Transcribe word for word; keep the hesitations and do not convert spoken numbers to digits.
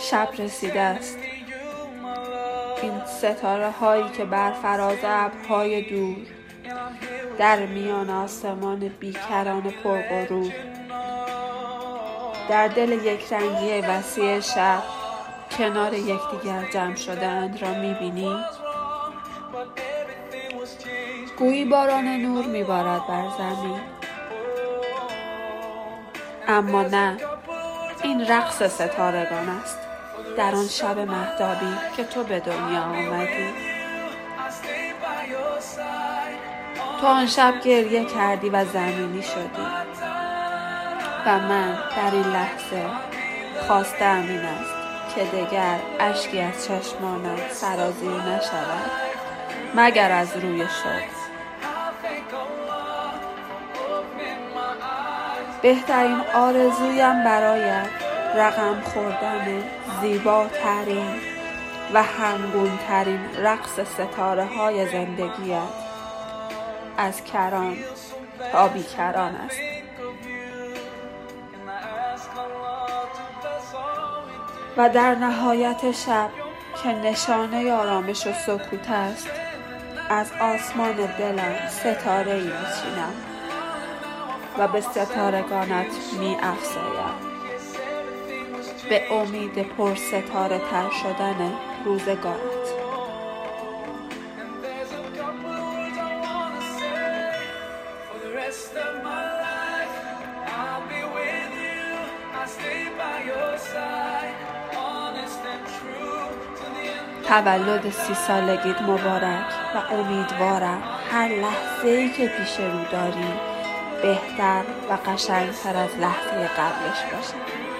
شب رسیده است. این ستاره هایی که بر فراز ابرهای دور در میان آسمان بیکران پرغرور در دل یک رنگی وسیع شب کنار یکدیگر جمع شده‌اند را می‌بینی؟ گویی باران نور می‌بارد بر زمین، اما نه، این رقص ستارگان است در آن شب مهتابی که تو به دنیا آمدی. تو آن شب گریه کردی و زمینی شدی و من در این لحظه خواستم این است که دگر اشکی از چشمانم سرازیر نشود مگر از روی شوق. بهترین آرزویم برایت رقم خوردن زیباترین و همگونترین رقص ستاره های زندگیت از کران تا بیکران است. و در نهایت شب که نشانه آرامش و سکوت است، از آسمان دلم ستاره ای میچینم و به ستارگانت می افزایم به امید پر ستاره تر شدن روزگارت. تولد سی سالگیت مبارک و امیدوارم هر لحظه‌ای که پیش رو داری بهتر و قشنگتر از لحظه قبلش باشه.